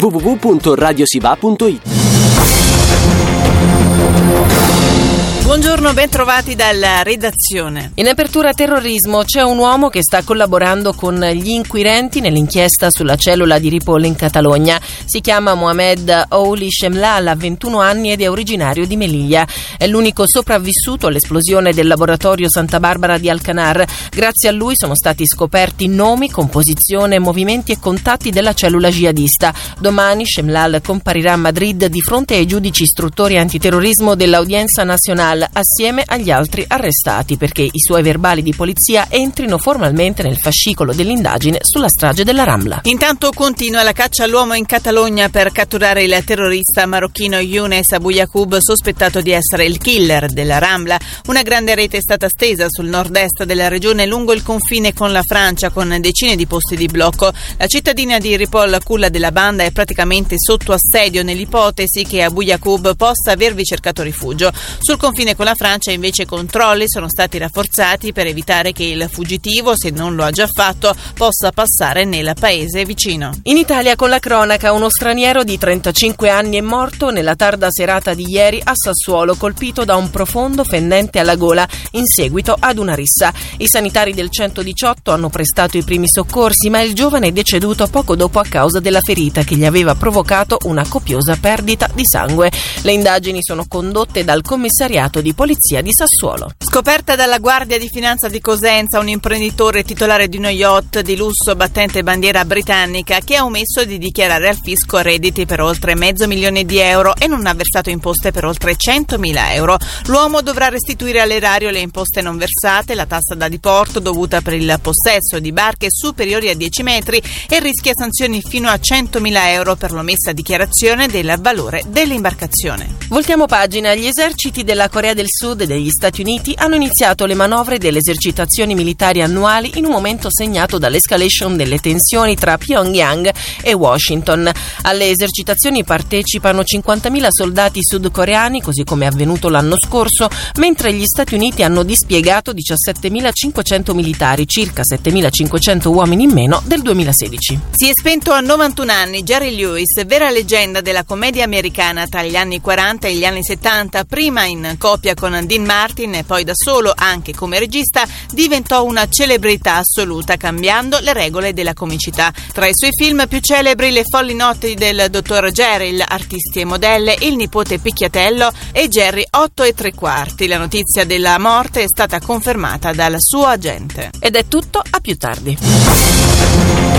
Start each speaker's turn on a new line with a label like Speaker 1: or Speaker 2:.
Speaker 1: www.radiosiva.it.
Speaker 2: Buongiorno, ben trovati dalla redazione.
Speaker 3: In apertura terrorismo c'è un uomo che sta collaborando con gli inquirenti nell'inchiesta sulla cellula di Ripoll in Catalogna. Si chiama Mohamed Ouli Chemlal, ha 21 anni ed è originario di Melilla. È l'unico sopravvissuto all'esplosione del laboratorio Santa Barbara di Alcanar. Grazie a lui sono stati scoperti nomi, composizione, movimenti e contatti della cellula jihadista. Domani Chemlal comparirà a Madrid di fronte ai giudici istruttori antiterrorismo dell'Audienza Nazionale assieme agli altri arrestati perché i suoi verbali di polizia entrino formalmente nel fascicolo dell'indagine sulla strage della Rambla.
Speaker 2: Intanto continua la caccia all'uomo in Catalogna per catturare il terrorista marocchino Younes Abou Yacoub, sospettato di essere il killer della Rambla. Una grande rete è stata stesa sul nord-est della regione lungo il confine con la Francia, con decine di posti di blocco. La cittadina di Ripoll, culla della banda, è praticamente sotto assedio nell'ipotesi che Abou Yacoub possa avervi cercato rifugio. Sul confine con la Francia invece i controlli sono stati rafforzati per evitare che il fuggitivo, se non lo ha già fatto, possa passare nel paese vicino.
Speaker 3: In Italia con la cronaca, uno straniero di 35 anni è morto nella tarda serata di ieri a Sassuolo, colpito da un profondo fendente alla gola in seguito ad una rissa. I sanitari del 118 hanno prestato i primi soccorsi, ma il giovane è deceduto poco dopo a causa della ferita che gli aveva provocato una copiosa perdita di sangue. Le indagini sono condotte dal commissariato di polizia di Sassuolo.
Speaker 2: Scoperta dalla Guardia di Finanza di Cosenza un imprenditore titolare di uno yacht di lusso battente bandiera britannica che ha omesso di dichiarare al fisco redditi per oltre €500.000 e non ha versato imposte per oltre €100.000. L'uomo dovrà restituire all'erario le imposte non versate, la tassa da diporto dovuta per il possesso di barche superiori a 10 metri e rischia sanzioni fino a €100.000 per l'omessa dichiarazione del valore dell'imbarcazione.
Speaker 3: Voltiamo pagina. Gli eserciti della Corea del Sud e degli Stati Uniti hanno iniziato le manovre delle esercitazioni militari annuali in un momento segnato dall'escalation delle tensioni tra Pyongyang e Washington. Alle esercitazioni partecipano 50.000 soldati sudcoreani, così come è avvenuto l'anno scorso, mentre gli Stati Uniti hanno dispiegato 17.500 militari, circa 7.500 uomini in meno del 2016.
Speaker 2: Si è spento a 91 anni Jerry Lewis, vera leggenda della commedia americana tra gli anni 40 e gli anni 70, prima in coppia con Dean Martin e poi da solo anche come regista, diventò una celebrità assoluta cambiando le regole della comicità. Tra i suoi film più celebri Le folli notti del dottor Jekyll, Artisti e modelle, Il nipote picchiatello e Jerry 8 3/4. La notizia della morte è stata confermata dal suo agente.
Speaker 3: Ed è tutto, a più tardi.